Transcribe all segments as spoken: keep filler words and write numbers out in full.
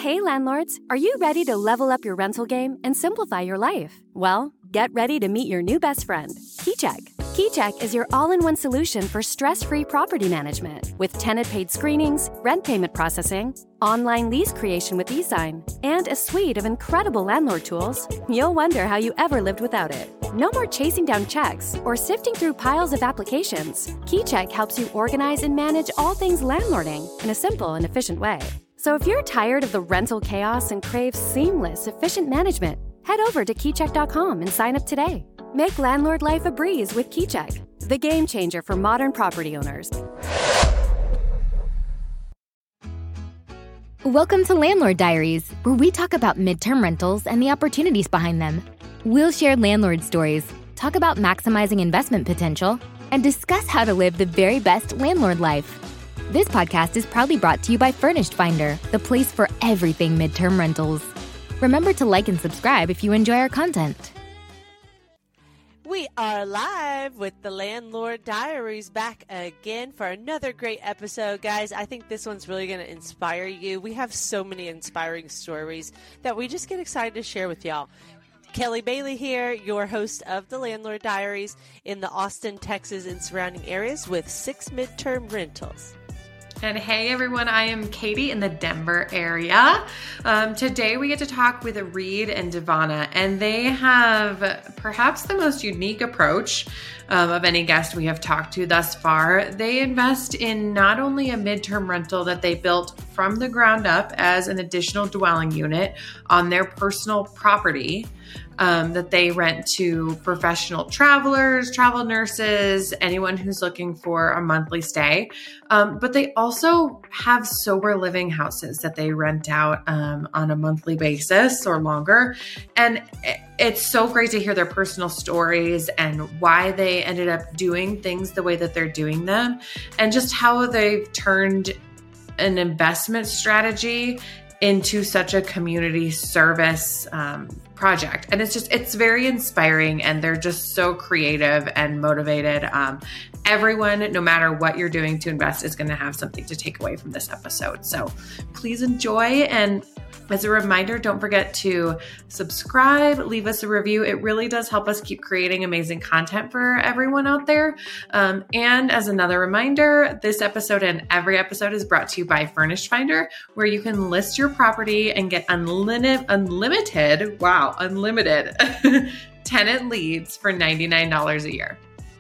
Hey landlords, are you ready to level up your rental game and simplify your life? Well, get ready to meet your new best friend, KeyCheck. KeyCheck is your all-in-one solution for stress-free property management with tenant-paid screenings, rent payment processing, online lease creation with eSign, and a suite of incredible landlord tools. You'll wonder how you ever lived without it. No more chasing down checks or sifting through piles of applications. KeyCheck helps you organize and manage all things landlording in a simple and efficient way. So if you're tired of the rental chaos and crave seamless, efficient management, head over to keycheck dot com and sign up today. Make landlord life a breeze with KeyCheck, the game changer for modern property owners. Welcome to Landlord Diaries, where we talk about midterm rentals and the opportunities behind them. We'll share landlord stories, talk about maximizing investment potential, and discuss how to live the very best landlord life. This podcast is proudly brought to you by Furnished Finder, the place for everything midterm rentals. Remember to like and subscribe if you enjoy our content. We are live with the Landlord Diaries back again for another great episode, guys. I think this one's really going to inspire you. We have so many inspiring stories that we just get excited to share with y'all. Kelly Bailey here, your host of the Landlord Diaries in the Austin, Texas and surrounding areas with six midterm rentals. And hey everyone, I am Katie in the Denver area. Um, today we get to talk with Reed and Devonna, and they have perhaps the most unique approach um, of any guest we have talked to thus far. They invest in not only a midterm rental that they built from the ground up as an additional dwelling unit on their personal property, Um, that they rent to professional travelers, travel nurses, anyone who's looking for a monthly stay. Um, but they also have sober living houses that they rent out um, on a monthly basis or longer. And it's so great to hear their personal stories and why they ended up doing things the way that they're doing them, and just how they've turned an investment strategy into such a community service um, project. And it's just, it's very inspiring, and they're just so creative and motivated. Um, everyone, no matter what you're doing to invest, is going to have something to take away from this episode. So please enjoy. And as a reminder, don't forget to subscribe, leave us a review. It really does help us keep creating amazing content for everyone out there. Um, and as another reminder, this episode and every episode is brought to you by Furnished Finder, where you can list your property and get unlimited, unlimited, wow, unlimited tenant leads for ninety-nine dollars a year.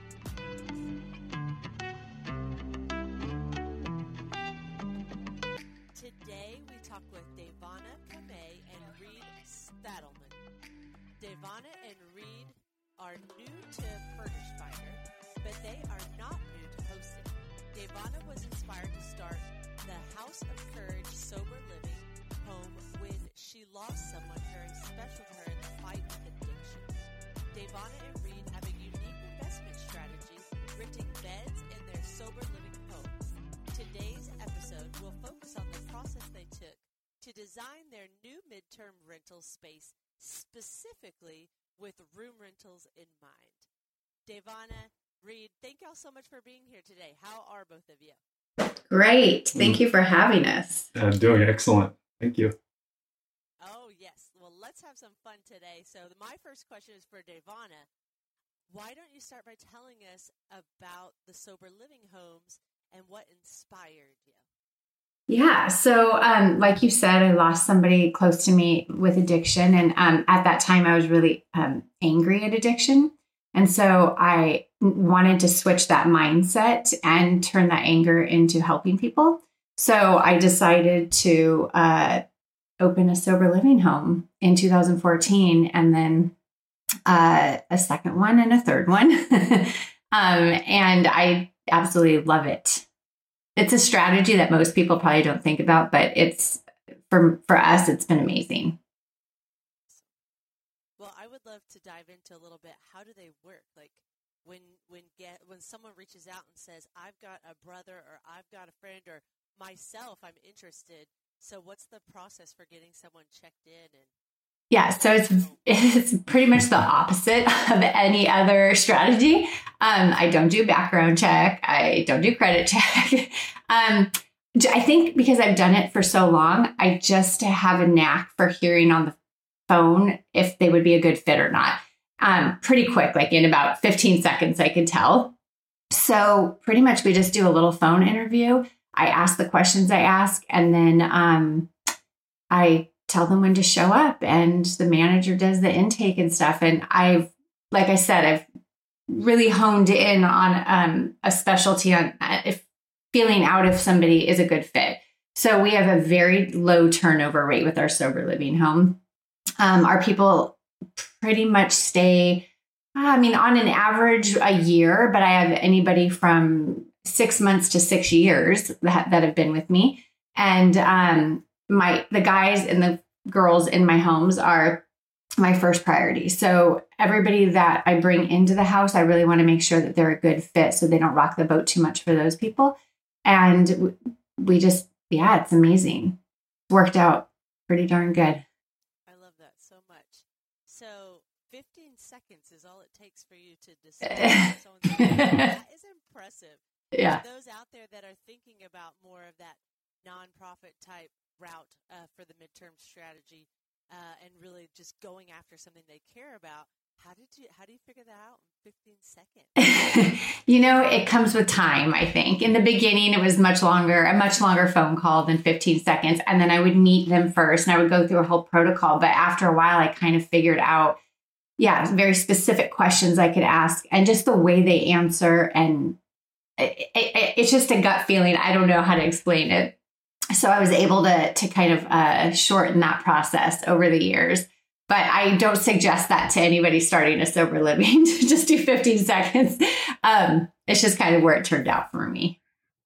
Devonna and Reed are new to Furnished Finder, but they are not new to hosting. Devonna was inspired to start the House of Courage Sober Living home when she lost someone very special to her in the fight with addiction. Devonna and Reed have a unique investment strategy, renting beds in their sober living homes. Today's episode will focus on the process they took to design their new midterm rental space, specifically with room rentals in mind. Devonna, Reed, thank y'all so much for being here today. How are both of you? Great. Thank you for having us. I'm doing excellent. Thank you. Oh, yes. Well, let's have some fun today. So my first question is for Devonna. Why don't you start by telling us about the sober living homes and what inspired you? Yeah. So, um, like you said, I lost somebody close to me with addiction. And um, at that time, I was really um, angry at addiction. And so I wanted to switch that mindset and turn that anger into helping people. So I decided to uh, open a sober living home in two thousand fourteen, and then uh, a second one and a third one. um, and I absolutely love it. It's a strategy that most people probably don't think about, but it's for for us, it's been amazing. Well, I would love to dive into a little bit. How do they work? Like when when get when someone reaches out and says, "I've got a brother," or "I've got a friend," or myself, I'm interested. So, what's the process for getting someone checked in? And Yeah, so it's it's pretty much the opposite of any other strategy. Um, I don't do background check. I don't do credit check. um, I think because I've done it for so long, I just have a knack for hearing on the phone if they would be a good fit or not. Um, pretty quick, like in about fifteen seconds, I can tell. So pretty much we just do a little phone interview. I ask the questions I ask, and then um, I tell them when to show up, and the manager does the intake and stuff. And I've, like I said, I've really honed in on um, a specialty on uh, if feeling out if somebody is a good fit. So we have a very low turnover rate with our sober living home. Um, our people pretty much stay, I mean, on an average a year, but I have anybody from six months to six years that, that have been with me. And um, my the guys and the girls in my homes are my first priority. So everybody that I bring into the house, I really want to make sure that they're a good fit so they don't rock the boat too much for those people. And we just, yeah, it's amazing. It's worked out pretty darn good. I love that so much. So fifteen seconds is all it takes for you to decide. That is impressive. Yeah. For those out there that are thinking about more of that nonprofit type route uh, for the midterm strategy uh, and really just going after something they care about, how did you how do you figure that out in fifteen seconds? You know, it comes with time, I think. In the beginning, it was much longer, a much longer phone call than fifteen seconds. And then I would meet them first and I would go through a whole protocol. But after a while, I kind of figured out, yeah, very specific questions I could ask and just the way they answer. And it, it, it's just a gut feeling. I don't know how to explain it. So I was able to, to kind of uh, shorten that process over the years. But I don't suggest that to anybody starting a sober living to just do fifteen seconds. Um, it's just kind of where it turned out for me.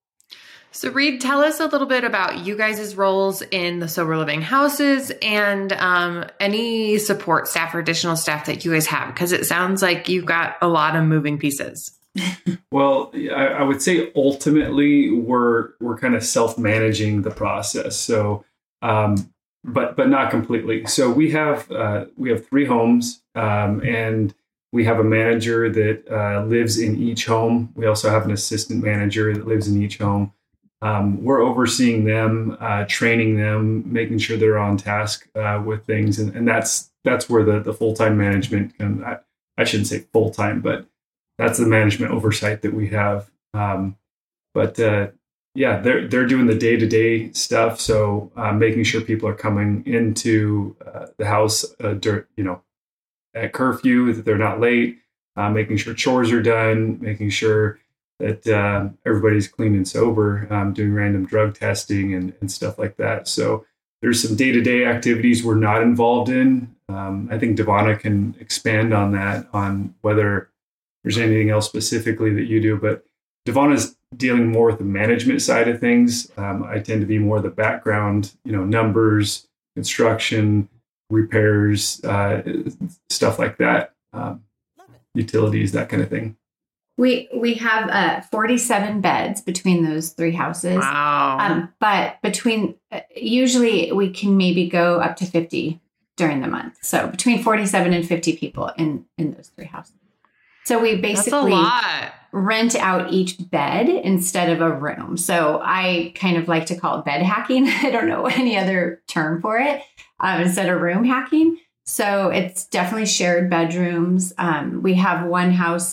So Reed, tell us a little bit about you guys' roles in the sober living houses and um, any support staff or additional staff that you guys have, because it sounds like you've got a lot of moving pieces. Well, I, I would say ultimately we're we're kind of self-managing the process. So, um, but but not completely. So we have uh, we have three homes, um, and we have a manager that uh, lives in each home. We also have an assistant manager that lives in each home. Um, we're overseeing them, uh, training them, making sure they're on task uh, with things, and, and that's that's where the the full-time management can. I, I shouldn't say full-time, but that's the management oversight that we have. Um, but uh, yeah, they're they're doing the day-to-day stuff. So uh, making sure people are coming into uh, the house, uh, dur- you know, at curfew, that they're not late. Uh, making sure chores are done. Making sure that uh, everybody's clean and sober. Um, doing random drug testing and, and stuff like that. So there's some day-to-day activities we're not involved in. Um, I think Devonna can expand on that, on whether there's anything else specifically that you do, but Devonna's dealing more with the management side of things. Um, I tend to be more the background, you know, numbers, construction, repairs, uh, stuff like that, um, utilities, that kind of thing. We we have uh, forty-seven beds between those three houses. Wow. Um, but between, uh, usually we can maybe go up to fifty during the month. So between forty-seven and fifty people in, in those three houses. So we basically rent out each bed instead of a room. So I kind of like to call it bed hacking. I don't know any other term for it, um, instead of room hacking. So it's definitely shared bedrooms. Um, we have one house.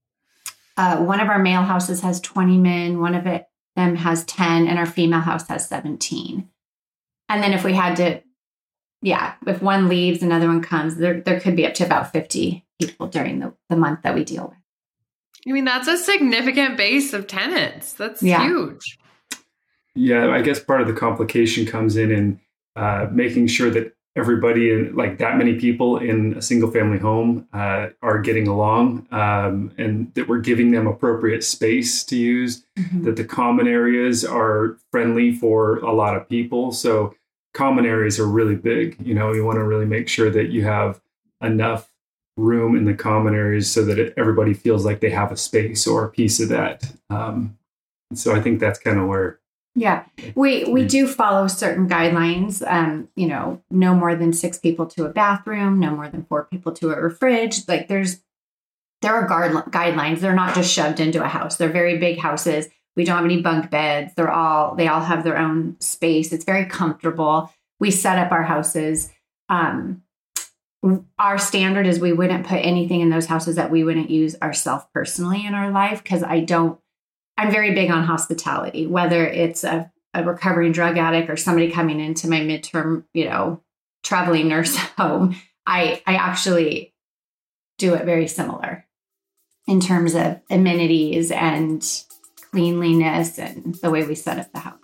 Uh, one of our male houses has twenty men. One of it them has ten, and our female house has seventeen. And then if we had to, yeah, if one leaves, another one comes, there there could be up to about fifty people during the, the month that we deal with. I mean, that's a significant base of tenants. That's yeah. huge. Yeah, I guess part of the complication comes in in uh, making sure that everybody, in, like that many people in a single family home uh, are getting along, um, and that we're giving them appropriate space to use, mm-hmm. that the common areas are friendly for a lot of people. So common areas are really big. You know, you want to really make sure that you have enough room in the common areas so that it, everybody feels like they have a space or a piece of that. Um, so I think that's kind of where. Yeah, we we do follow certain guidelines. Um, you know, no more than six people to a bathroom, no more than four people to a fridge. Like there's, there are guard, guidelines. They're not just shoved into a house. They're very big houses. We don't have any bunk beds. They're all, they all have their own space. It's very comfortable. We set up our houses. Um, our standard is we wouldn't put anything in those houses that we wouldn't use ourselves personally in our life. Cause I don't, I'm very big on hospitality, whether it's a, a recovering drug addict or somebody coming into my midterm, you know, traveling nurse home. I, I actually do it very similar in terms of amenities and cleanliness and the way we set up the house.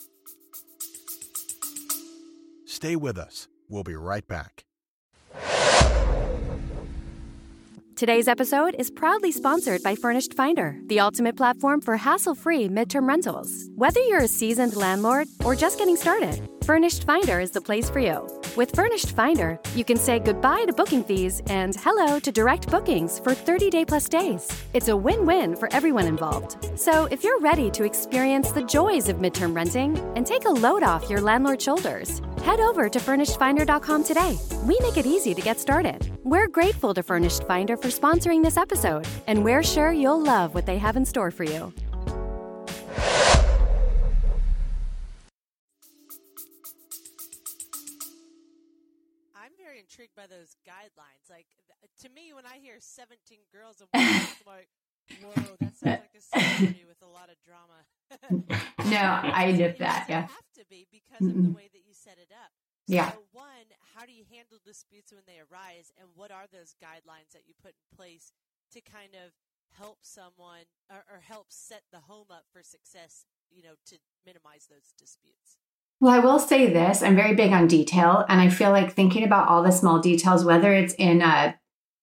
Stay with us. We'll be right back. Today's episode is proudly sponsored by Furnished Finder, the ultimate platform for hassle-free midterm rentals. Whether you're a seasoned landlord or just getting started, Furnished Finder is the place for you. With Furnished Finder, you can say goodbye to booking fees and hello to direct bookings for thirty-day plus days. It's a win-win for everyone involved. So if you're ready to experience the joys of midterm renting and take a load off your landlord's shoulders, head over to furnished finder dot com today. We make it easy to get started. We're grateful to Furnished Finder for sponsoring this episode, and we're sure you'll love what they have in store for you. I'm very intrigued by those guidelines. Like, th- to me, when I hear seventeen girls, I'm like, whoa, that sounds like a ceremony with a lot of drama. No, I did that. It Yeah. doesn't have to be because of the way that you set it up. So, Yeah. one, how do you handle disputes when they arise, and what are those guidelines that you put in place to kind of help someone or, or help set the home up for success, you know, to minimize those disputes? Well, I will say this. I'm very big on detail, and I feel like thinking about all the small details, whether it's in a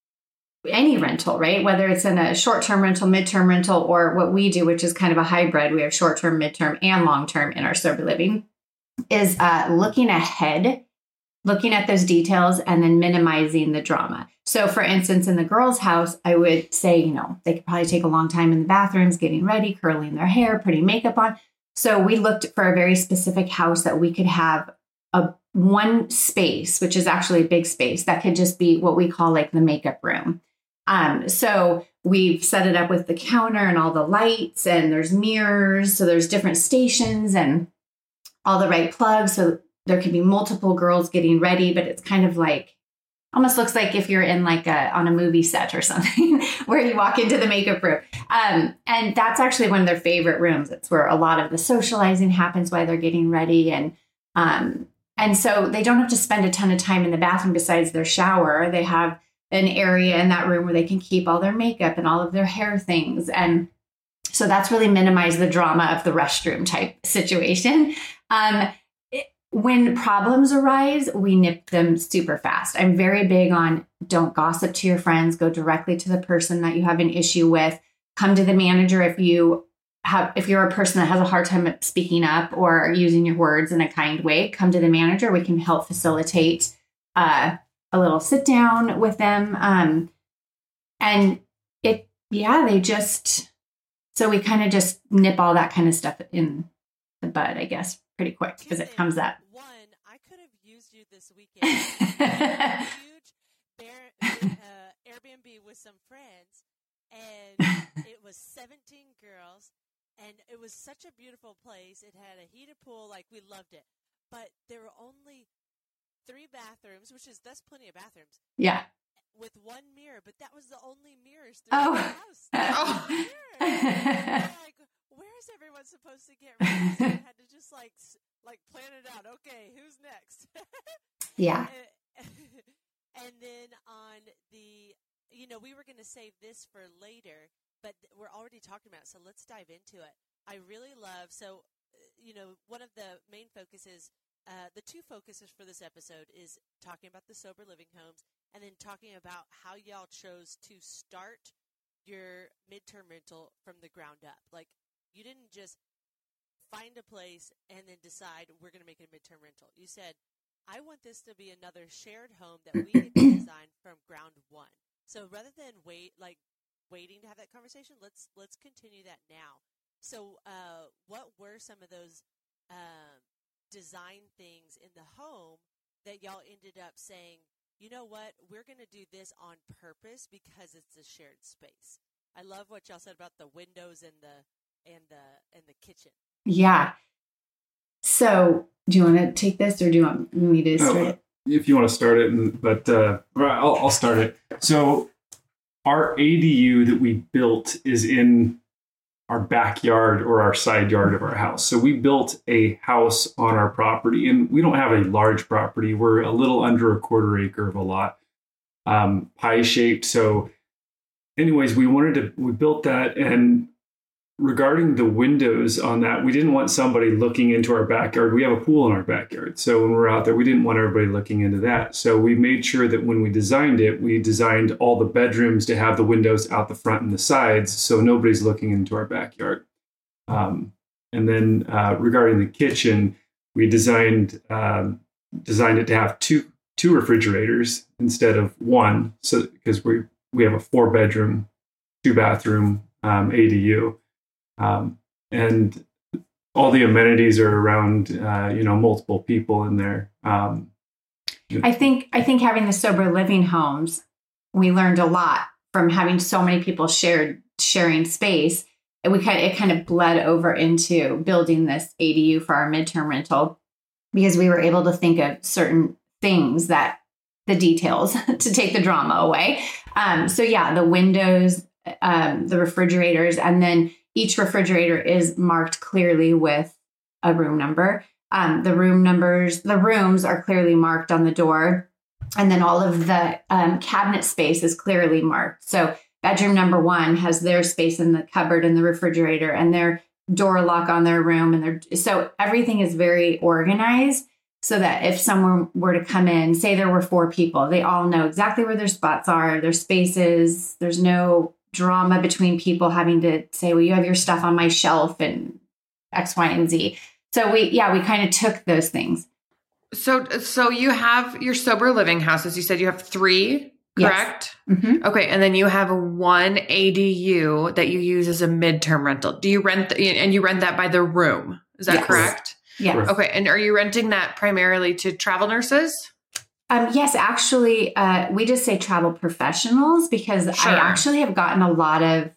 any rental, right? Whether it's in a short-term rental, midterm rental, or what we do, which is kind of a hybrid. We have short-term, midterm, and long-term in our sober living, is uh, looking ahead, looking at those details, and then minimizing the drama. So for instance, in the girls' house, I would say, you know, they could probably take a long time in the bathrooms, getting ready, curling their hair, putting makeup on. So we looked for a very specific house that we could have a one space, which is actually a big space, that could just be what we call like the makeup room. Um, so we've set it up with the counter and all the lights, and there's mirrors. So there's different stations and all the right plugs. So there could be multiple girls getting ready, but it's kind of like, almost looks like if you're in like a, on a movie set or something where you walk into the makeup room. Um, and that's actually one of their favorite rooms. It's where a lot of the socializing happens while they're getting ready. And, um, and so they don't have to spend a ton of time in the bathroom besides their shower. They have an area in that room where they can keep all their makeup and all of their hair things. And so that's really minimized the drama of the restroom type situation. Um, it, when problems arise, we nip them super fast. I'm very big on don't gossip to your friends, go directly to the person that you have an issue with, come to the manager if you have, if you're a person that has a hard time speaking up or using your words in a kind way, come to the manager. We can help facilitate uh, a little sit down with them. Um, and it, yeah, they just, so we kind of just nip all that kind of stuff in the bud, I guess, pretty quick because it comes up. One, I could have used you this weekend. A huge bear, uh, Airbnb with some friends, and it was seventeen girls, and it was such a beautiful place. It had a heated pool, like we loved it, but there were only three bathrooms, which is that's plenty of bathrooms. Yeah. With one mirror, but that was the only mirrors throughout Oh. the house. Oh. Like, where is everyone supposed to get ready? So I had to just like like plan it out. Okay, who's next? Yeah. And, and then on the, you know, we were going to save this for later, but we're already talking about it, so let's dive into it. I really love, so, you know, one of the main focuses, uh, the two focuses for this episode is talking about the sober living homes and then talking about how y'all chose to start your midterm rental from the ground up. Like, you didn't just find a place and then decide we're going to make it a midterm rental. You said, I want this to be another shared home that we get to design from ground one. So rather than wait, like waiting to have that conversation, let's let's continue that now. So uh, what were some of those um, design things in the home that y'all ended up saying, you know what, we're going to do this on purpose because it's a shared space? I love what y'all said about the windows and the and the and the kitchen? Yeah. So do you want to take this or do you want me to start oh, it? If you want to start it, but uh, I'll, I'll start it. So our A D U that we built is in our backyard or our side yard of our house. So we built a house on our property, and we don't have a large property. We're a little under a quarter acre of a lot, um, pie shaped. So anyways, we wanted to, we built that, and regarding the windows on that, we didn't want somebody looking into our backyard. We have a pool in our backyard. So when we're out there, we didn't want everybody looking into that. So we made sure that when we designed it, we designed all the bedrooms to have the windows out the front and the sides, so nobody's looking into our backyard. Um, and then uh, regarding the kitchen, we designed um, designed it to have two two refrigerators instead of one. So because we we have a four bedroom, two bathroom um, A D U. Um, and all the amenities are around, uh, you know, multiple people in there. Um, I think, I think having the sober living homes, we learned a lot from having so many people shared, sharing space. And we kind of, it kind of bled over into building this A D U for our midterm rental, because we were able to think of certain things that the details to take the drama away. Um, so yeah, the windows, um, the refrigerators, and then each refrigerator is marked clearly with a room number. Um, the room numbers, the rooms are clearly marked on the door. And then all of the um, cabinet space is clearly marked. So bedroom number one has their space in the cupboard and the refrigerator and their door lock on their room. And their, so everything is very organized so that if someone were to come in, say there were four people, they all know exactly where their spots are, their spaces. There's no drama between people having to say, well, you have your stuff on my shelf and X, Y, and Z. So we, yeah, we kind of took those things. So, so you have your sober living houses. You said you have three, correct? Yes. Mm-hmm. Okay. And then you have one A D U that you use as a midterm rental. Do you rent, the, and you rent that by the room? Is that Yes. correct? Yeah. Okay. And are you renting that primarily to travel nurses? Um, yes, actually, uh, we just say travel professionals because Sure. I actually have gotten a lot of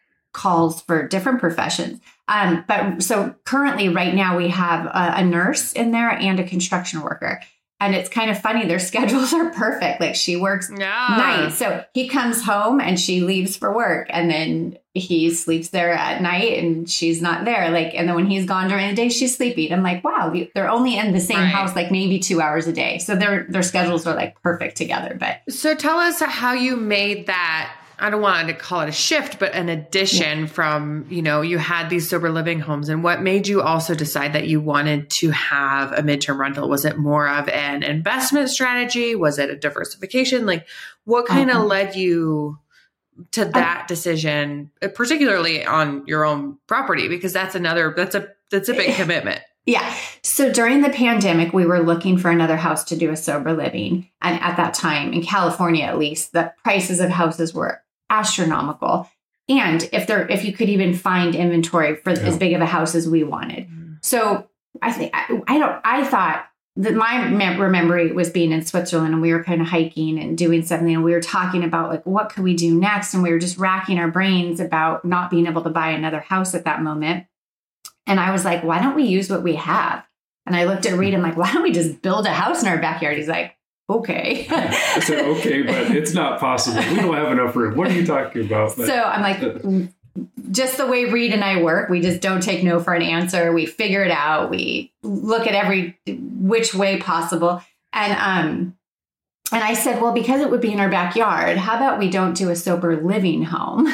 calls for different professions. Um, but so currently right now we have a, a nurse in there and a construction worker. And it's kind of funny. Their schedules are perfect. Like she works Yeah. nights. So he comes home and she leaves for work. And then he sleeps there at night and she's not there. Like, and then when he's gone during the day, she's sleeping. I'm like, wow, they're only in the same Right. house, like maybe two hours a day. So their, their schedules are like perfect together. But So tell us how you made that. I don't want to call it a shift, but an addition yeah. from, you know, you had these sober living homes, and what made you also decide that you wanted to have a midterm rental? Was it more of an investment strategy? Was it a diversification? Like what kind uh-huh. of led you to that I, decision, particularly on your own property? Because that's another, that's a, that's a big commitment. Yeah. So during the pandemic, we were looking for another house to do a sober living. And at that time, in California, at least, the prices of houses were astronomical. And if there, if you could even find inventory for yeah. as big of a house as we wanted. Mm-hmm. So I think, I, I don't, I thought that my memory was being in Switzerland and we were kind of hiking and doing something. And we were talking about like, what could we do next? And we were just racking our brains about not being able to buy another house at that moment. And I was like, why don't we use what we have? And I looked at Reed, I'm like, why don't we just build a house in our backyard? He's like, okay. I said, okay, but it's not possible. We don't have enough room. What are you talking about? So I'm like, just the way Reed and I work, we just don't take no for an answer. We figure it out. We look at every which way possible. And, um, and I said, well, because it would be in our backyard, how about we don't do a sober living home?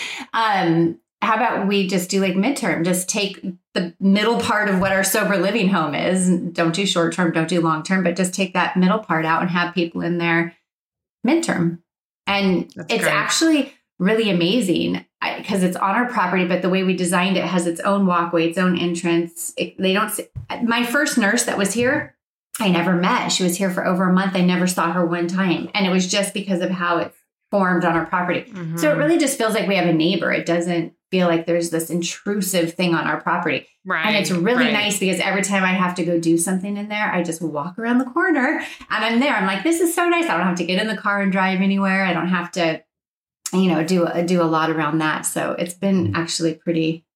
um, how about we just do like midterm, just take the middle part of what our sober living home is. Don't do short term, don't do long term, but just take that middle part out and have people in there midterm. And That's it's great. Actually really amazing because it's on our property, but the way we designed it has its own walkway, its own entrance. It, they don't, my first nurse that was here, I never met. She was here for over a month. I never saw her one time. And it was just because of how it formed on our property. Mm-hmm. So it really just feels like we have a neighbor. It doesn't feel like there's this intrusive thing on our property. Right. And it's really right. nice because every time I have to go do something in there, I just walk around the corner and I'm there. I'm like, this is so nice. I don't have to get in the car and drive anywhere. I don't have to, you know, do, do a lot around that. So it's been actually pretty,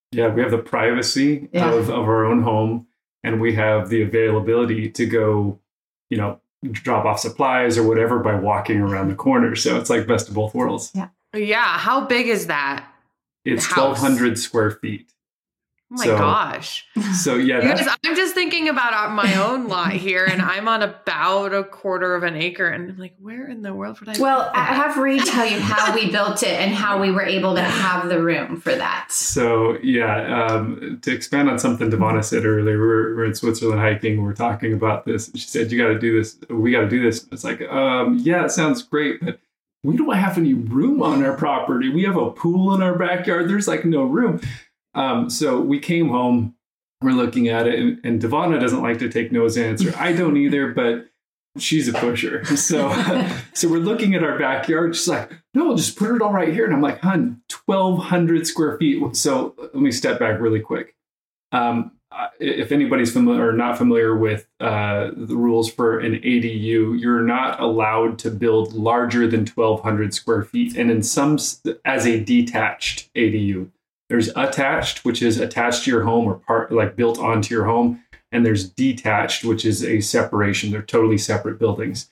Yeah, we have the privacy Yeah. of, of our own home, and we have the availability to go, you know, drop off supplies or whatever by walking around the corner. So it's like best of both worlds. Yeah. Yeah. How big is that? It's House. twelve hundred square feet. Oh my So- gosh. So yeah, You that's, guys, I'm just thinking about my own lot here, and I'm on about a quarter of an acre, and I'm like, where in the world would I? Well, I have Reed tell you how we built it and how we were able to have the room for that. so yeah, um, to expand on something Devonna said earlier, we we're, we're in Switzerland hiking. We're talking about this. She said, you got to do this. We got to do this. It's like, um, yeah, it sounds great, but we don't have any room on our property. We have a pool in our backyard. There's like no room. Um, so we came home, we're looking at it, and, and Devonna doesn't like to take no as an answer. I don't either, but she's a pusher. So, so we're looking at our backyard. She's like, no, just put it all right here. And I'm like, hun, twelve hundred square feet. So let me step back really quick. Um, if anybody's familiar or not familiar with uh, the rules for an A D U, you're not allowed to build larger than twelve hundred square feet. And in some, as a detached A D U, there's attached, which is attached to your home or part like built onto your home. And there's detached, which is a separation. They're totally separate buildings.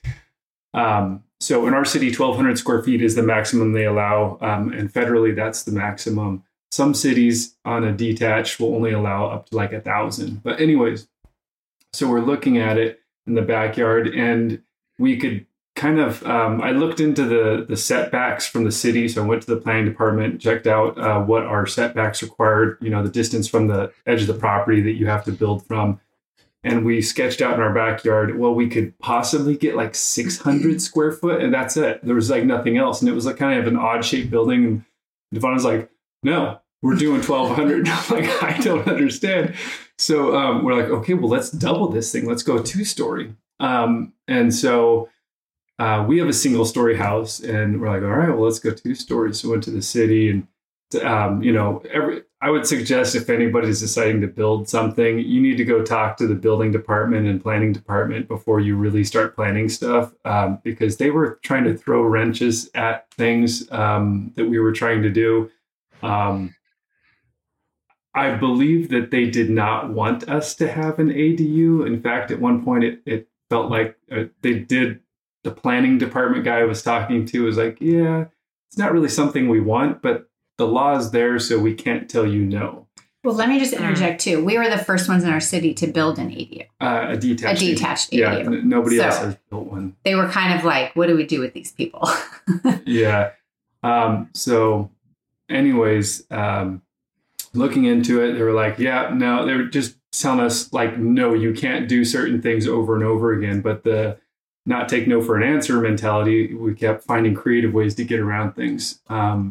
Um, so in our city, twelve hundred square feet is the maximum they allow. Um, and federally, that's the maximum. Some cities on a detached will only allow up to like a thousand. But anyways, so we're looking at it in the backyard, and we could kind of, um, I looked into the, the setbacks from the city. So I went to the planning department, checked out uh, what our setbacks required, you know, the distance from the edge of the property that you have to build from. And we sketched out in our backyard, well, we could possibly get like six hundred square foot, and that's it. There was like nothing else. And it was like kind of an odd shaped building. And Devonna's like, no, we're doing twelve hundred. I'm like, I don't understand. So um, we're like, okay, well, let's double this thing. Let's go two story. Um, and so Uh, we have a single story house, and we're like, all right, well, let's go two stories. So we went to the city, and, um, you know, every, I would suggest if anybody's deciding to build something, you need to go talk to the building department and planning department before you really start planning stuff, um, because they were trying to throw wrenches at things um, that we were trying to do. Um, I believe that they did not want us to have an A D U. In fact, at one point, it, it felt like uh, they did. The planning department guy I was talking to was like, yeah, it's not really something we want, but the law is there, so we can't tell you no. Well, let me just interject too. We were the first ones in our city to build an A D U. Uh, a detached. A detached A D U. Yeah, n- nobody So- else has built one. They were kind of like, what do we do with these people? Yeah. Um, so anyways, um, looking into it, they were like, yeah, no, they were just telling us like, no, you can't do certain things over and over again. But the not take no for an answer mentality, we kept finding creative ways to get around things. Um,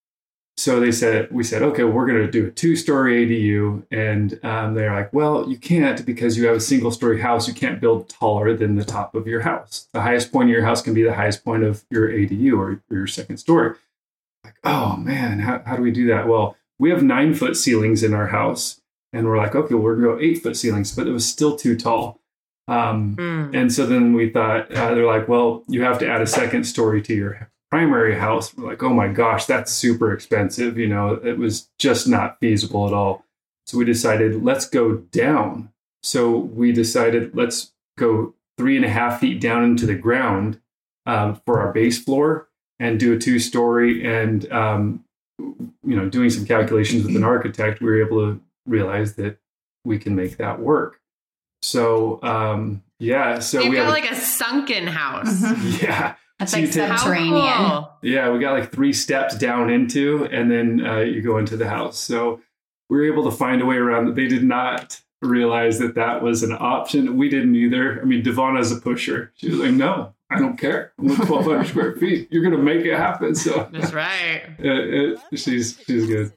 so they said, we said, okay, we're going to do a two-story A D U. And um, they're like, well, you can't because you have a single-story house. You can't build taller than the top of your house. The highest point of your house can be the highest point of your A D U or your second story. Like, oh man, how, how do we do that? Well, we have nine-foot ceilings in our house. And we're like, okay, well, we're going to go eight-foot ceilings, but it was still too tall. Um, Mm. And so then we thought, uh, they're like, well, you have to add a second story to your primary house. We're like, oh my gosh, that's super expensive. You know, it was just not feasible at all. So we decided, let's go down. So we decided, let's go three and a half feet down into the ground uh, for our base floor and do a two story. And, um, you know, doing some calculations with an architect, we were able to realize that we can make that work. So, um, yeah, so You've we got have, like a sunken house. Mhm. yeah, That's So like you take- How subterranean. cool. yeah, we got like three steps down into, and then uh, you go into the house. So we were able to find a way around it. They did not realize that that was an option. We didn't either. I mean, Devonna's a pusher. She was like, no, I don't care. I'm with twelve hundred square feet. You're going to make it happen. So That's right. it, it, she's, she's good.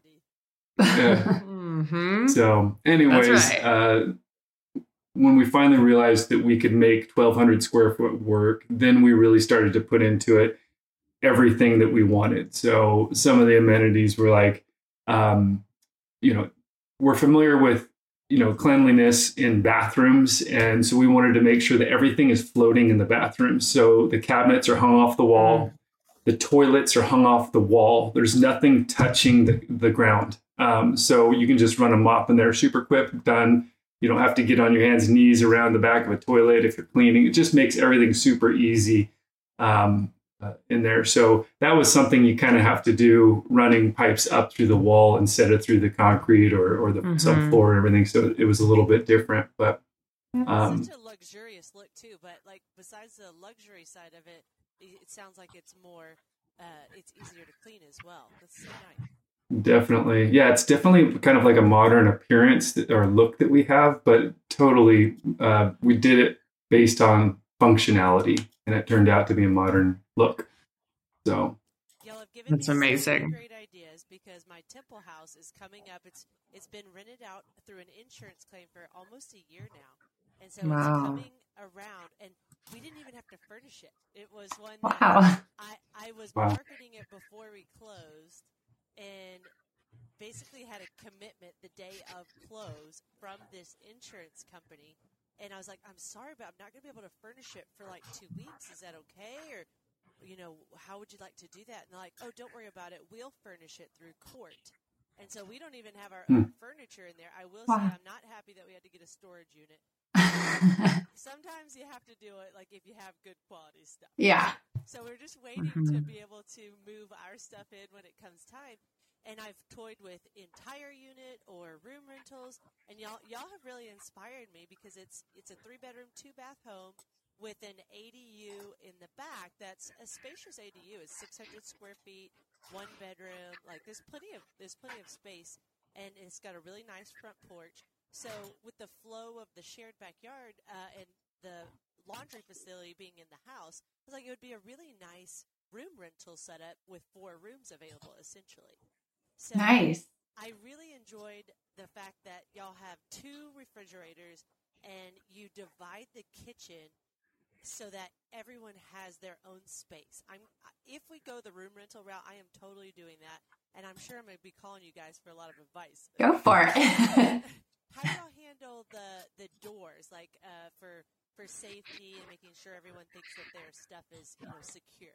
Yeah. Mm-hmm. So anyways, That's right. uh, when we finally realized that we could make twelve hundred square foot work, then we really started to put into it everything that we wanted. So some of the amenities were like, um, you know, we're familiar with, you know, cleanliness in bathrooms. And so we wanted to make sure that everything is floating in the bathroom. So the cabinets are hung off the wall. The toilets are hung off the wall. There's nothing touching the, the ground. Um, so you can just run a mop in there, super quick, done. You don't have to get on your hands and knees around the back of a toilet if you're cleaning. It just makes everything super easy um, uh, in there. So that was something you kind of have to do, running pipes up through the wall instead of through the concrete or, or the Mhm. subfloor and everything. So it was a little bit different, but um, It's such a luxurious look too, but like besides the luxury side of it, it it sounds like it's more, uh, it's easier to clean as well. That's so nice. definitely. Yeah, it's definitely kind of like a modern appearance that, or look that we have, but totally, uh, we did it based on functionality, and it turned out to be a modern look. So, Y'all have given That's me so many amazing. great ideas because my Temple house is coming up. It's it's been rented out through an insurance claim for almost a year now, and so Wow. it's coming around. And we didn't even have to furnish it. It was one that Wow. I I was Wow. marketing it before we closed, and basically had a commitment the day of close from this insurance company. And I was like, I'm sorry, but I'm not going to be able to furnish it for like two weeks. Is that okay? Or, you know, how would you like to do that? And they're like, oh, don't worry about it. We'll furnish it through court. And so we don't even have our own furniture in there. I will say Wow. I'm not happy that we had to get a storage unit. Sometimes you have to do it like if you have good quality stuff. Yeah. So we're just waiting to be able to move our stuff in when it comes time. And I've toyed with entire unit or room rentals, and y'all y'all have really inspired me because it's it's a three bedroom, two bath home with an A D U in the back. That's a spacious A D U. It's six hundred square feet, one bedroom. Like there's plenty of there's plenty of space, and it's got a really nice front porch. So with the flow of the shared backyard uh, and the laundry facility being in the house, I was like, it would be a really nice room rental setup with four rooms available, essentially. So Nice. I really enjoyed the fact that y'all have two refrigerators and you divide the kitchen so that everyone has their own space. I'm if we go the room rental route, I am totally doing that, and I'm sure I'm going to be calling you guys for a lot of advice. Go for it. How do y'all handle the the doors, like uh, for for safety and making sure everyone thinks that their stuff is, you know, secure?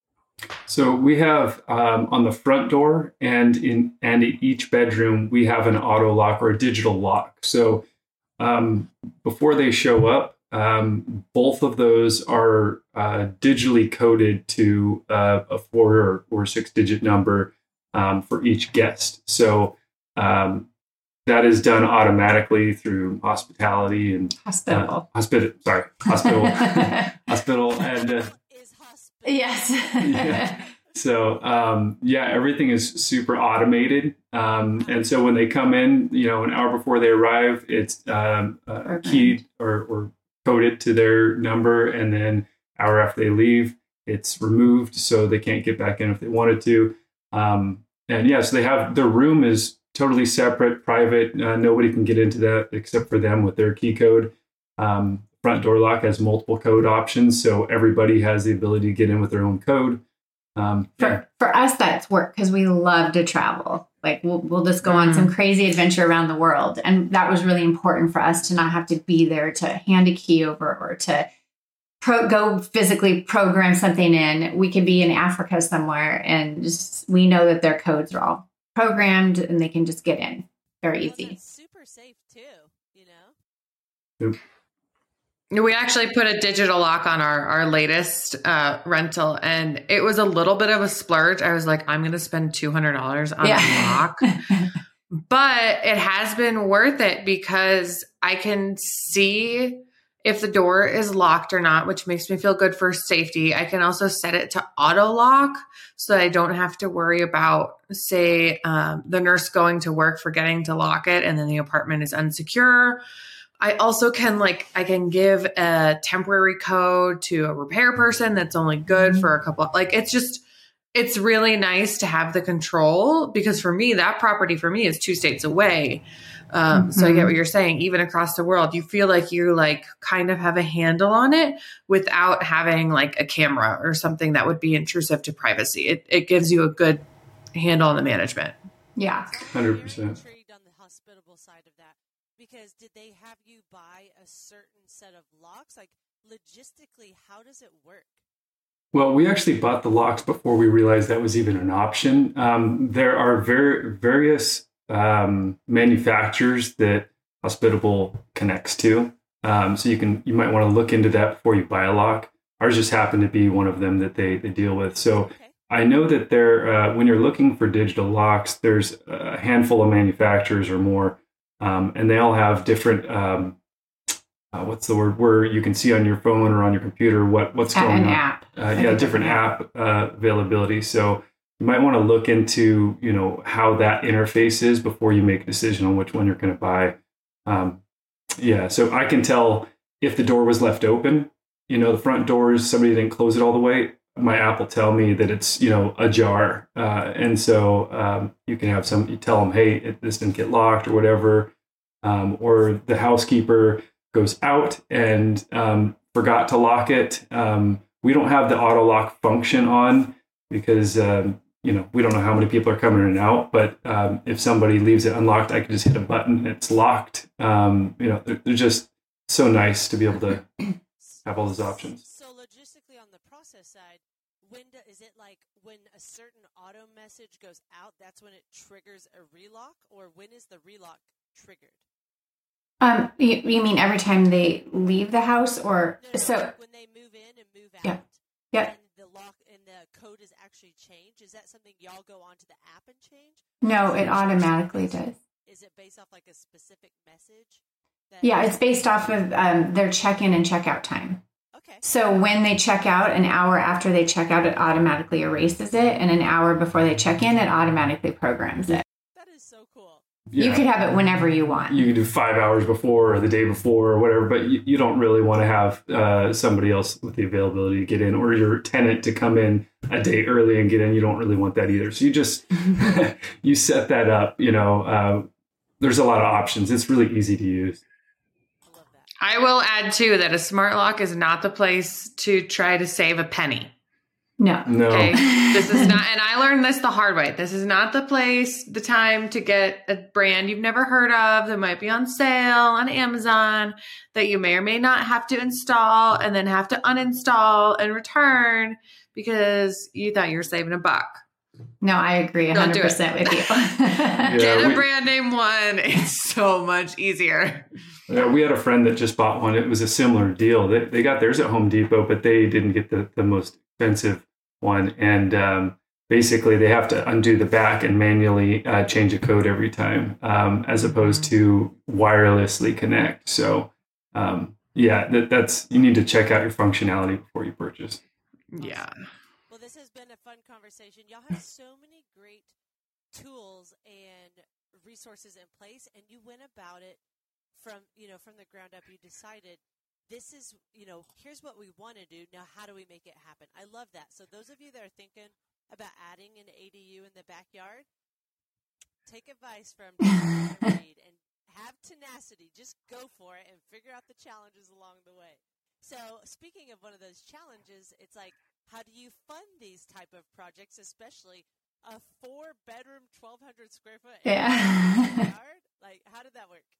So we have um, on the front door and in and in each bedroom we have an auto lock or a digital lock. So um, before they show up, um, both of those are uh, digitally coded to uh, a four or, or six digit number um, for each guest. So um, that is done automatically through hospitality and Hospital. uh, hospital. Sorry, hospital, hospital, and. Uh, Is hospital. Yes. yeah. So um, yeah, everything is super automated, um, and so when they come in, you know, an hour before they arrive, it's um, uh, Perfect. keyed or, or coded to their number, and then hour after they leave, it's removed so they can't get back in if they wanted to. Um, and yeah, so they have their room is totally separate, private. Uh, nobody can get into that except for them with their key code. Um, front door lock has multiple code options, so everybody has the ability to get in with their own code. Um, For yeah. for us, that's work because we love to travel. Like we'll we'll just go on some crazy adventure around the world, and that was really important for us to not have to be there to hand a key over or to pro, go physically program something in. We could be in Africa somewhere, and just we know that their codes are all programmed, and they can just get in very Well, easy. that's super safe too, you know? Yep. We actually put a digital lock on our, our latest uh, rental, and it was a little bit of a splurge. I was like, I'm going to spend two hundred dollars on a lock. But it has been worth it because I can see if the door is locked or not, which makes me feel good for safety. I can also set it to auto lock so that I don't have to worry about, say, um, the nurse going to work forgetting to lock it and then the apartment is unsecure. I also can like, I can give a temporary code to a repair person that's only good for a couple, like it's just, it's really nice to have the control because for me, that property for me is two states away. Um, Mm-hmm. So I get what you're saying. Even across the world, you feel like you like kind of have a handle on it without having like a camera or something that would be intrusive to privacy. It, it gives you a good handle on the management. Yeah. So I'm one hundred very percent. intrigued on the hospitable side of that because did they have you buy a certain set of locks? Like logistically, how does it work? Well, we actually bought the locks before we realized that was even an option. Um, there are ver- various um, manufacturers that Hospitable connects to. Um, so you can you might want to look into that before you buy a lock. Ours just happened to be one of them that they they deal with. So Okay. I know that there uh, when you're looking for digital locks, there's a handful of manufacturers or more, um, and they all have different. Um, uh, what's the word? Where you can see on your phone or on your computer what what's going An on. app. Uh, Like yeah, a different different app uh, availability. So you might want to look into, you know, how that interface is before you make a decision on which one you're going to buy. Um, yeah, so I can tell if the door was left open, you know, the front doors, somebody didn't close it all the way. My app will tell me that it's, you know, ajar. Uh, and so um, you can have some, you tell them, hey, it, this didn't get locked or whatever. Um, or the housekeeper goes out and um, forgot to lock it. Um, we don't have the auto lock function on because, um, you know, we don't know how many people are coming in and out. But um, if somebody leaves it unlocked, I can just hit a button. It's locked. Um, you know, they're, they're just so nice to be able to have all those options. So logistically on the process side, when do, is it like when a certain auto message goes out, that's when it triggers a relock, or when is the relock triggered? Um, you, you mean every time they leave the house, or No, no, so? like when they move in and move out, Yeah. Yeah. and the lock and the code is actually changed. Is that something y'all go onto the app and change? No, it automatically does. Is it based off like a specific message? That Yeah, it's based off of um, their check-in and check-out time. Okay. So when they check out, an hour after they check out, it automatically erases it, and an hour before they check in, it automatically programs it. That is so cool. You Yeah. could have it whenever you want. You can do five hours before or the day before or whatever, but you, you don't really want to have uh, somebody else with the availability to get in, or your tenant to come in a day early and get in. You don't really want that either. So you just, you set that up, you know, uh, there's a lot of options. It's really easy to use. I love that. I will add too that a smart lock is not the place to try to save a penny. No. No. Okay. This is not, and I learned this the hard way. This is not the place, the time to get a brand you've never heard of that might be on sale on Amazon that you may or may not have to install and then have to uninstall and return because you thought you were saving a buck. No, I agree Don't do one hundred percent with you. Get a we- brand name one. It's so much easier. Yeah, we had a friend that just bought one. It was a similar deal. They, they got theirs at Home Depot, but they didn't get the, the most expensive one. And um, basically, they have to undo the back and manually uh, change a code every time, um, as opposed to wirelessly connect. So, um, yeah, that, that's you need to check out your functionality before you purchase. Yeah. Well, this has been a fun conversation. Y'all have so many great tools and resources in place, and you went about it from, you know, from the ground up. You decided this is, you know, here's what we want to do. Now, how do we make it happen? I love that. So those of you that are thinking about adding an A D U in the backyard, take advice from Donna Reed and have tenacity. Just go for it and figure out the challenges along the way. So speaking of one of those challenges, it's like, how do you fund these type of projects, especially a four-bedroom, twelve hundred square foot Yeah. yard? Like, how did that work?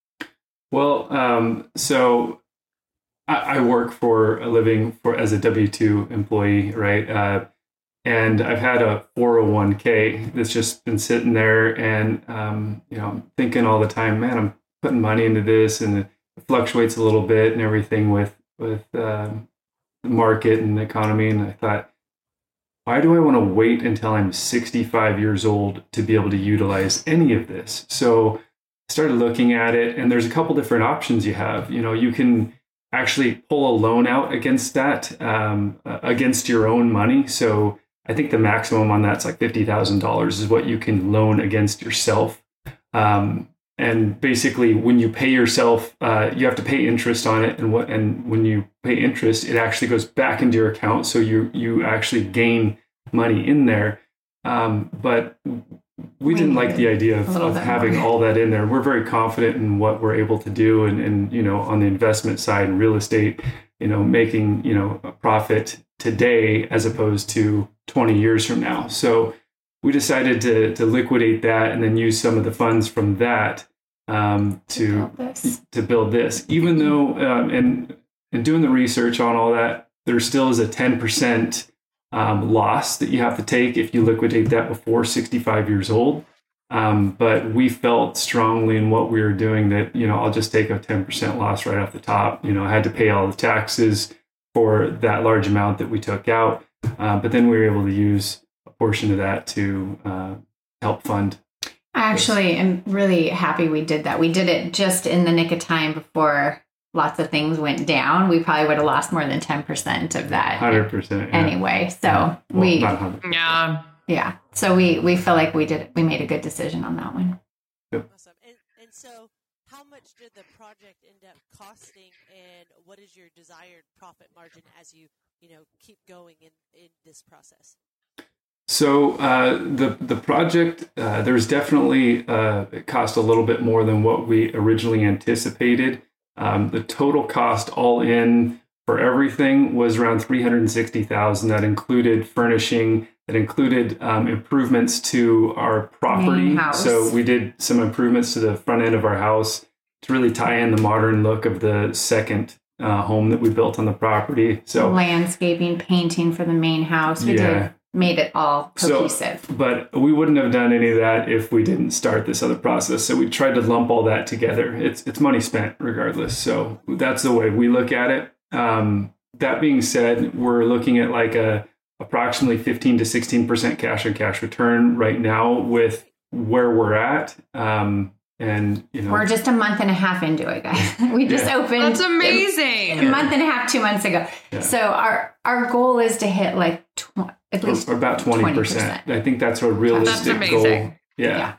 Well, um, so I, I work for a living for as a W two employee, right? Uh, and I've had a four oh one k that's just been sitting there, and um, you know, I'm thinking all the time, man, I'm putting money into this, and it fluctuates a little bit and everything with with um, the market and the economy. And I thought, why do I want to wait until I'm sixty-five years old to be able to utilize any of this? So I started looking at it, and there's a couple different options you have. You know, you can actually pull a loan out against that, um, uh, against your own money. So I think the maximum on that's like fifty thousand dollars is what you can loan against yourself. Um, and basically, when you pay yourself, uh, you have to pay interest on it. And what and when you pay interest, it actually goes back into your account. So you you actually gain money in there. Um, but we didn't like the idea of, A little of bit having more. all that in there. We're very confident in what we're able to do, and, and you know, on the investment side and real estate, you know, making, you know, a profit today as opposed to twenty years from now. So we decided to to liquidate that and then use some of the funds from that um, to build this. to build this. Even though, um, and and doing the research on all that, there still is a ten percent um, loss that you have to take if you liquidate that before sixty-five years old. Um, but we felt strongly in what we were doing that, you know, I'll just take a ten percent loss right off the top. You know, I had to pay all the taxes for that large amount that we took out. Uh, but then we were able to use a portion of that to uh, help fund. I actually am really happy we did that. We did it just in the nick of time before lots of things went down. We probably would have lost more than ten percent of that. one hundred percent. Yeah. Anyway, so yeah. Well, we, not one hundred percent. Yeah. yeah. So we, we feel like we did, we made a good decision on that one. Yep. Awesome. And, and so how much did the project end up costing, and what is your desired profit margin as you, you know, keep going in, in this process? So uh, the the project, uh, there's definitely, uh, it cost a little bit more than what we originally anticipated. Um, the total cost all in for everything was around three hundred sixty thousand dollars. That included furnishing, that included um, improvements to our property. Main house. So we did some improvements to the front end of our house to really tie in the modern look of the second uh, home that we built on the property. So landscaping, painting for the main house. We Yeah. did made it all cohesive. So, but we wouldn't have done any of that if we didn't start this other process. So we tried to lump all that together. It's it's money spent regardless. So that's the way we look at it. Um, that being said, we're looking at like a approximately fifteen to sixteen percent cash on cash return right now with where we're at. Um, and you know, We're just a month and a half into it, guys. We just Yeah. opened. That's amazing. A month and a half, two months ago. Yeah. So our our goal is to hit like tw- at least or about twenty percent. I think that's a realistic That's goal. amazing. Yeah. Yeah.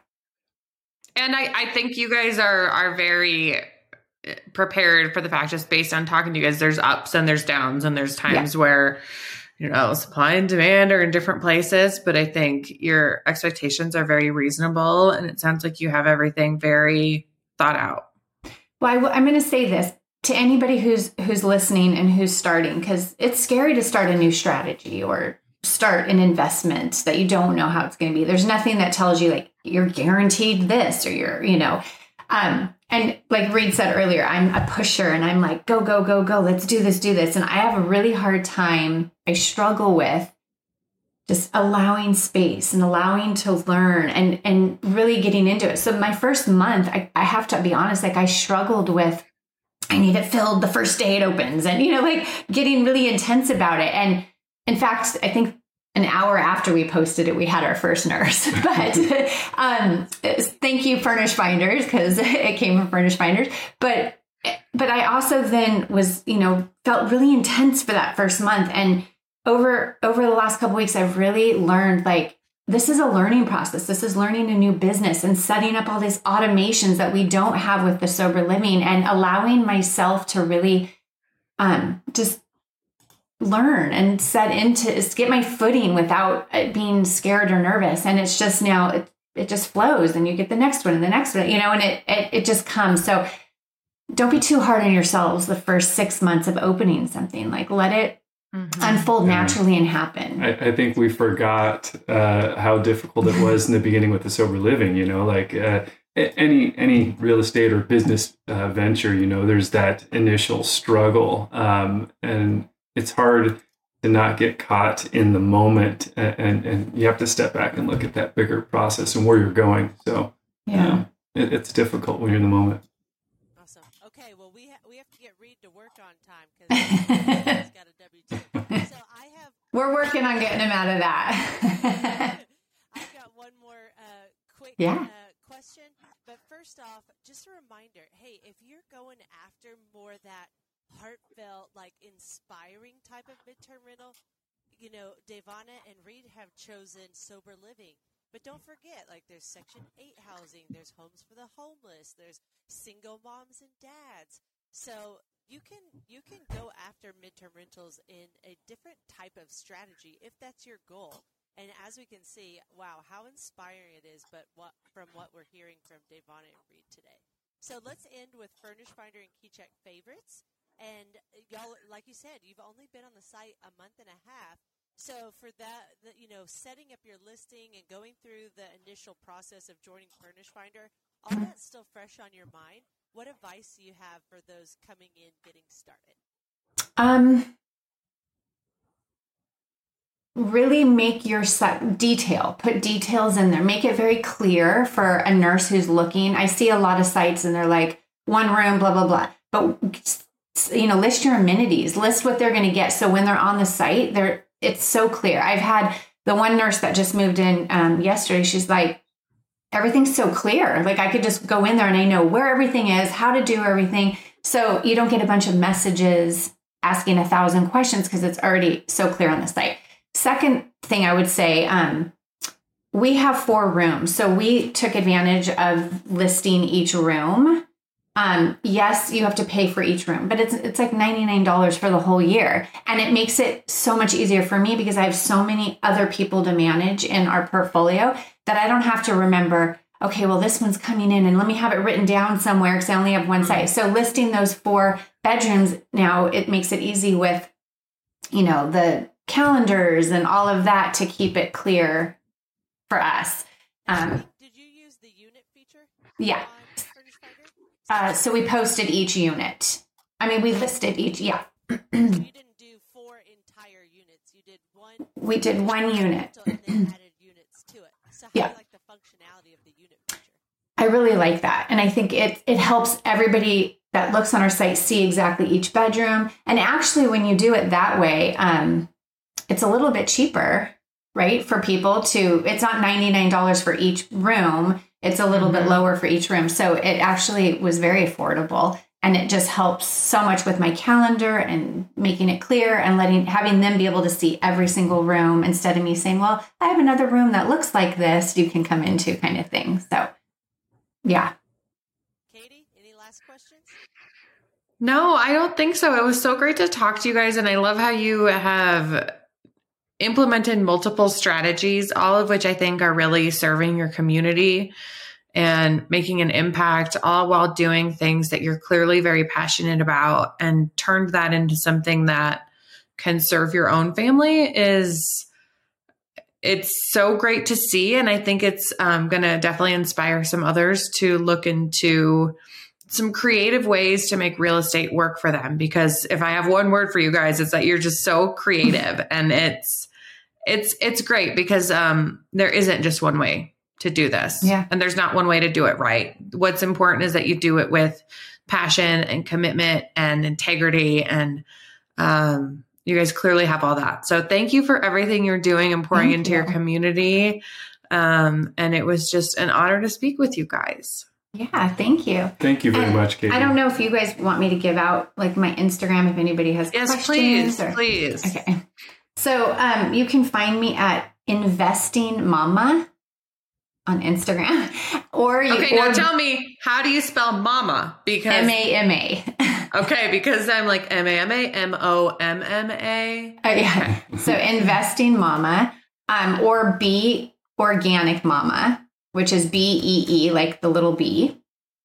And I, I think you guys are are very prepared for the fact, just based on talking to you guys, there's ups and there's downs, and there's times where, you know, supply and demand are in different places. But I think your expectations are very reasonable, and it sounds like you have everything very thought out. Well, I w- I'm going to say this to anybody who's who's listening and who's starting, because it's scary to start a new strategy or start an investment that you don't know how it's going to be. There's nothing that tells you like you're guaranteed this or you're, you know, um, and like Reed said earlier, I'm a pusher and I'm like, go, go, go, go. Let's do this, do this. And I have a really hard time. I struggle with just allowing space and allowing to learn and, and really getting into it. So my first month, I, I have to be honest, like I struggled with, I need it filled the first day it opens and, you know, like getting really intense about it. And in fact, I think an hour after we posted it, we had our first nurse. But um, thank you, Furnish Finders, because it came from Furnish Finders. But but I also then was, you know, felt really intense for that first month. And over over the last couple of weeks, I've really learned like this is a learning process. This is learning a new business and setting up all these automations that we don't have with the sober living, and allowing myself to really um, just learn and set into get my footing without being scared or nervous. And it's just now it, it just flows, and you get the next one and the next one, you know, and it, it, it just comes. So don't be too hard on yourselves the first six months of opening something. Like let it mm-hmm. unfold Yeah. naturally and happen. I, I think we forgot uh, how difficult it was in the beginning with the sober living, you know, like uh, any any real estate or business uh, venture, you know, there's that initial struggle. Um, and it's hard to not get caught in the moment, and, and, and you have to step back and look at that bigger process and where you're going. So Yeah. um, it, it's difficult when you're in the moment. Awesome. Okay, well, we ha- we have to get Reed to work on time because he's got a W two. So I have We're working on getting him out of that. I've got one more uh, quick Yeah. uh, question. But first off, just a reminder, hey, if you're going after more that heartfelt, like inspiring type of midterm rental, you know, Devana and Reed have chosen sober living. But don't forget, like there's Section eight housing, there's homes for the homeless, there's single moms and dads. So you can you can go after midterm rentals in a different type of strategy if that's your goal. And as we can see, wow, how inspiring it is, but what from what we're hearing from Devana and Reed today. So let's end with Furnish Finder and KeyCheck favorites. And y'all, like you said, you've only been on the site a month and a half. So for that, the, you know, setting up your listing and going through the initial process of joining Furnish Finder, all that's still fresh on your mind. What advice do you have for those coming in, getting started? Um, really make your site detail, put details in there, make it very clear for a nurse who's looking. I see a lot of sites and they're like one room, blah, blah, blah. But, you know, list your amenities, list what they're going to get. So when they're on the site, they're, it's so clear. I've had the one nurse that just moved in um, yesterday. She's like, everything's so clear. Like I could just go in there and I know where everything is, how to do everything. So you don't get a bunch of messages asking a thousand questions because it's already so clear on the site. Second thing I would say, um, we have four rooms. So we took advantage of listing each room. Um, yes, you have to pay for each room, but it's it's like ninety-nine dollars for the whole year. And it makes it so much easier for me because I have so many other people to manage in our portfolio that I don't have to remember, okay, well, this one's coming in and let me have it written down somewhere because I only have one site. So listing those four bedrooms now, it makes it easy with, you know, the calendars and all of that to keep it clear for us. Um, Did you use the unit feature? Yeah. Uh, so we posted each unit. I mean, we listed each. Yeah. You didn't do four entire units. You did one. We did one unit. And then added units to it. So how Yeah. do you like the functionality of the unit feature? I really like that. And I think it it helps everybody that looks on our site see exactly each bedroom. And actually, when you do it that way, um, it's a little bit cheaper, right? For people to, it's not ninety-nine dollars for each room. It's a little mm-hmm. bit lower for each room. So it actually was very affordable. And it just helps so much with my calendar and making it clear and letting, having them be able to see every single room instead of me saying, well, I have another room that looks like this you can come into kind of thing. So yeah. Katie, any last questions? No, I don't think so. It was so great to talk to you guys. And I love how you have implemented multiple strategies, all of which I think are really serving your community and making an impact, all while doing things that you're clearly very passionate about, and turned that into something that can serve your own family. Is it's so great to see. And I think it's um, going to definitely inspire some others to look into some creative ways to make real estate work for them. Because if I have one word for you guys, it's that you're just so creative. And it's, it's, it's great because um, there isn't just one way to do this. Yeah. And there's not one way to do it right. What's important is that you do it with passion and commitment and integrity. And um, you guys clearly have all that. So thank you for everything you're doing and pouring Thank into you. your community. Um, and it was just an honor to speak with you guys. Yeah. Thank you. Thank you very And much, Katie. I don't know if you guys want me to give out like my Instagram if anybody has Yes, questions. please, or- please. Okay. So um, you can find me at Investing Mama on Instagram, or you Okay, or now tell me, how do you spell mama? Because M A M A. okay, because I'm like M A M A, M O M M A. Oh, yeah. So Investing Mama, um, or B Organic Mama, which is B E E, like the little B.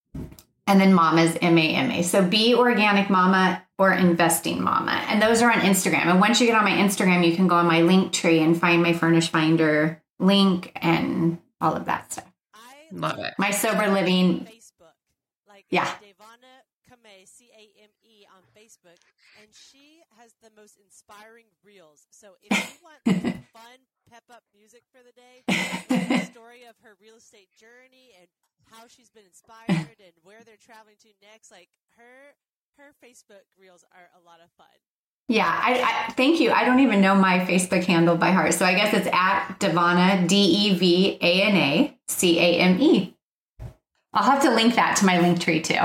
And then Mama's M A M A. So B Organic Mama or Investing Mama. And those are on Instagram. And once you get on my Instagram, you can go on my link tree and find my Furnish Finder link and all of that stuff. I Love it. My Sober Living. Facebook. Like Yeah. Devana Kame, C A M E on Facebook. And she has the most inspiring reels. So if you want like, fun, pep up music for the day, like the story of her real estate journey and how she's been inspired and where they're traveling to next, like her her Facebook reels are a lot of fun. Yeah, I, I thank you. I don't even know my Facebook handle by heart. So I guess it's at Devana, D E V A N A C A M E. I'll have to link that to my link tree too.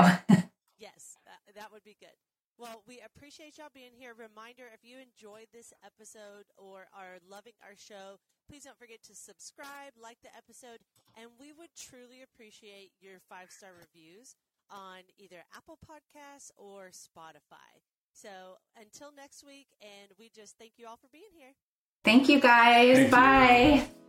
Yes, that, that would be good. Well, we appreciate y'all being here. Reminder, if you enjoyed this episode or are loving our show, please don't forget to subscribe, like the episode, and we would truly appreciate your five-star reviews on either Apple Podcasts or Spotify. So until next week, and we just thank you all for being here. Thank you guys. Thank you. Bye.